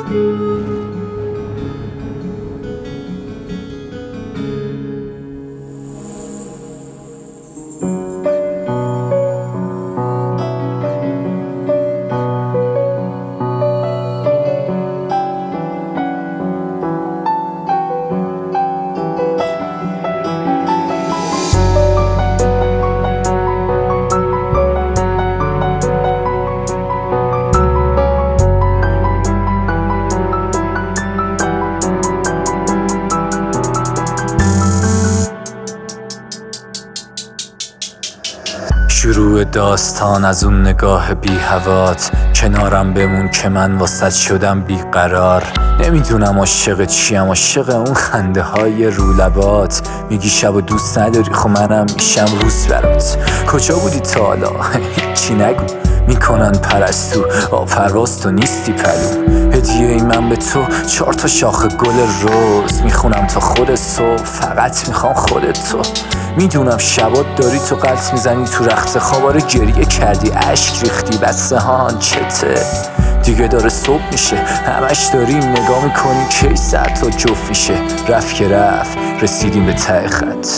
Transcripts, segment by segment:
شروع داستان از اون نگاه بی هوات، کنارم بمون که من واسط شدم بیقرار. نمیدونم عاشق چیم، عاشق اون خنده های رو لبات. میگی شب و دوست نداری، خب منم میشم روز برات. کجا بودی تا حالا؟ هیچی نگو، میکنن پرستو پرواز تو نیستی پلو. هدیه ای من به تو 4 تا شاخه گل روز، میخونم تا خود صبح، فقط میخوام خودت تو. میدونم شبات داری تو قلط میزنی تو رخت خواباره، گریه کردی اشک ریختی، بسه هان چته دیگه داره صبح میشه، همش داریم نگاه میکنی کی ساعت تا جفت میشه. رفت که رفت، رسیدیم به ته خط.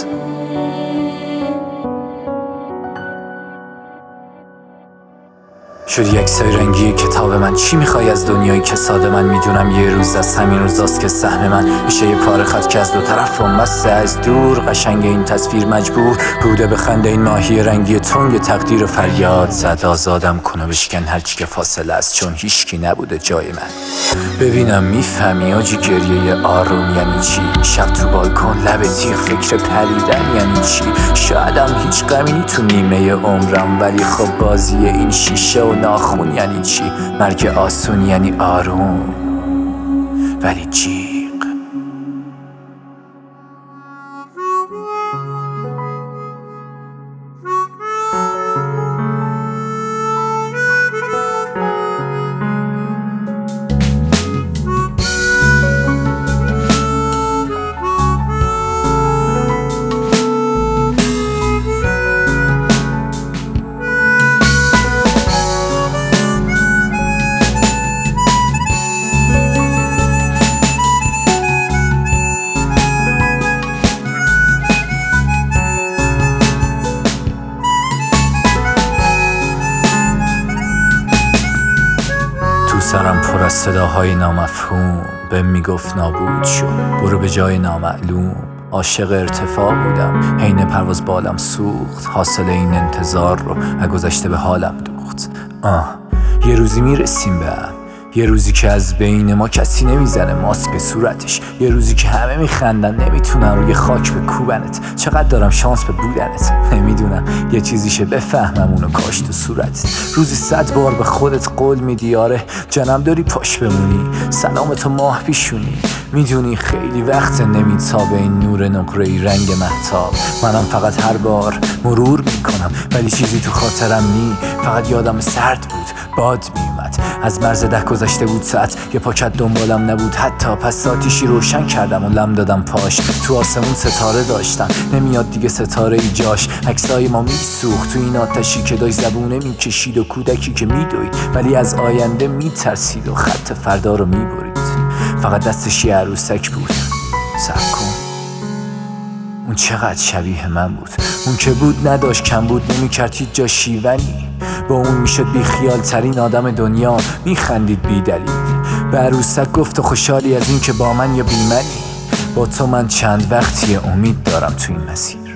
شدی یک سای رنگی کتاب من، چی میخوای از دنیایی که ساده؟ من میدونم یه روز از همین روزاست که سهم من میشه یه پاره خط که از 2 طرف بسته. از دور قشنگ این تصویر مجبور بوده به خنده این ماهی رنگی تنگ تقدیر فریاد زد. آزادم کنه بشکن هرچی که فاصله است، چون هیچکی نبوده جای من. ببینم میفهمی آجی گریه آروم یعنی چی؟ شب تو بالکن لب تیغ فکر پریدن یعنی چی؟ شایدم هیچ غمی تو نیمه عمرم، ولی خب بازی این شیشه و ناخون یعنی چی؟ مرگ آسون یعنی آروم ولی جیغ. سرم پر از صداهای نامفهوم، بهم میگفت نابود شو، برو به جای نامعلوم. عاشق ارتفاع بودم، حین پرواز بالم سوخت، حاصل این انتظار رو گذشته به حالم دوخت. یه روزی میرسیم به هم، یه روزی که از بین ما کسی نمیزنه ماسک به صورتش، یه روزی که همه میخندن نمیتونن روی خاک بکوبنت. چقدر دارم شانس به بودنت، نمیدونم یه چیزیشه بفهمم اونو کاش تو صورتت. روزی 100 بار به خودت قول میدی آره جنم داری پاش بمونی، سلامتو ماه پیشونی. میدونی خیلی وقت نمیتابه این نور نقره‌ای رنگ مهتاب. منم فقط هر بار مرور میکنم ولی چیزی تو خاطرم نی. فقط یادم سرد بود، باد میومد، از مرز ده گذشته بود ساعت، یه پاکت دنبالم نبود حتی. پس آتیشی روشن کردم و لم دادم پاش. تو آسمون ستاره داشتم، نمیاد دیگه ستاره ای جاش. عکسای ما میسوخت تو این آتشی که داشت زبونه میکشید و کودکی که میدوید ولی از آینده میترسید و خط فردا رو میبرید. فقط دستش یه عروسک بود. صبر کن، اون چقدر شبیه من بود. اون که بود نداشت، کم بود، نمیکرد هیچ جا شیونی. با اون میشد بی خیال ترین آدم دنیا، میخندید بی دلیل. به عروسک گفت خوشحالی از این که با من یا بی منی. با تو من چند وقتی امید دارم تو این مسیر.